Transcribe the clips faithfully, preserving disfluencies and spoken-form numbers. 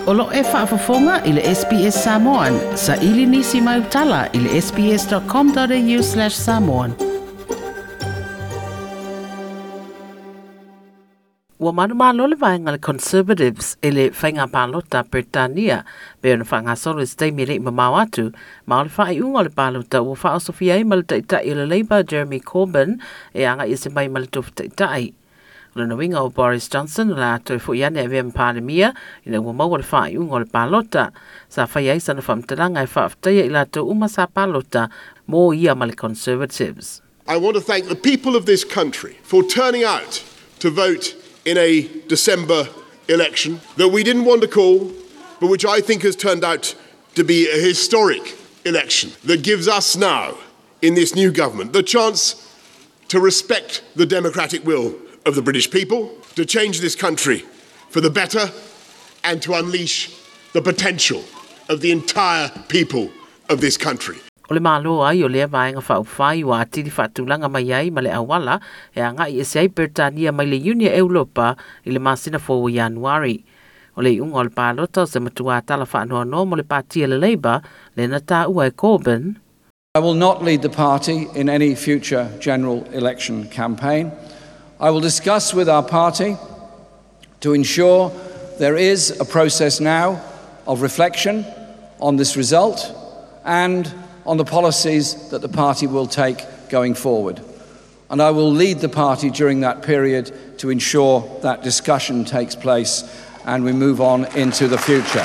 Olo e whaafafonga i le S B S Samoan. Sa ili nisi mai utala i le sbs.com.au slash Samoan. Ua manu malo le vaenga le Conservatives e le whainga palota Britannia be ona whaanga solo stay mire i mamau atu ma o le whai unga le palota ua wha Sofia i malita ita i le Labour Jeremy Corbyn e anga i se mai malita ufta itai. Le na winga o Boris Johnson la ato e fu iane e vem pandemia i le ua maua le whai unga le palota sa whai ai sana whamtaranga e whaaftaia i la ato uma sa palota mo ia ma le Conservatives. I want to thank the people of this country for turning out to vote in a December election that we didn't want to call, but which I think has turned out to be a historic election that gives us now, in this new government, the chance to respect the democratic will of the British people, to change this country for the better, and to unleash the potential of the entire people of this country. O le malo ai o lea vaenga whau whai wa atiri whaatulanga mai ai ma le awala e anga i esei Britannia mai le Unia Europa i le masina four Januari. O le unga o le palota o se matua tala whaanoa no mo le patia le Labour le na tā ua e Corbyn. I will not lead the party in any future general election campaign. I will discuss with our party to ensure there is a process now of reflection on this result and on the policies that the party will take going forward. And I will lead the party during that period to ensure that discussion takes place and we move on into the future.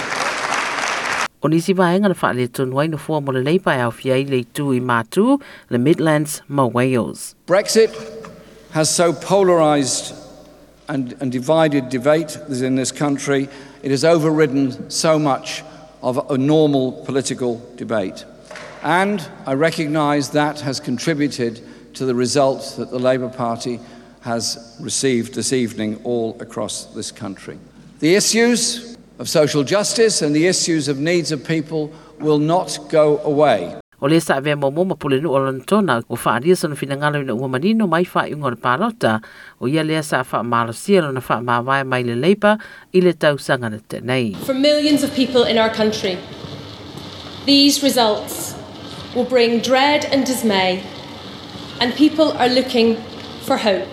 O nisi vaenga na whaale tunwai na fua mo le Labour au fiai le tu i mātu le Midlands ma Wales. Brexit has so polarised and, and divided debate in this country. It has overridden so much of a normal political debate. And I recognise that has contributed to the results that the Labour Party has received this evening all across this country. The issues of social justice and the issues of needs of people will not go away. O le sa vea momo mapule nu o lantona o whaaria sana finangalo ina ua manino mai wha iunga le palota o ia lea sa wha malosia na wha mawai mai le Labour i le tausanga na tenei. For millions of people in our country, these results will bring dread and dismay, and people are looking for hope.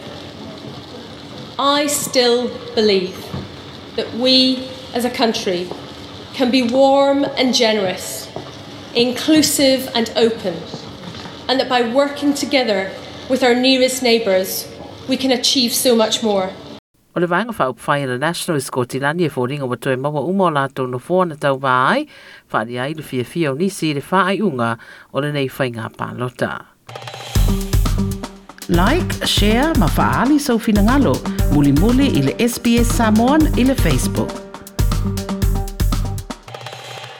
I still believe that we as a country can be warm and generous, inclusive and open, and that by working together with our nearest neighbours, we can achieve so much more. O le vaenga wha upwhai na National Scotilani e fōringa wa toe maua umo lātou na fōa na tau vāai, whaari ai le fia fia o nisi le whaai unga o le nei whainga pālota. Like, share, ma whaali sau fina ngalo, muli muli i le S B S Samoan i le Facebook.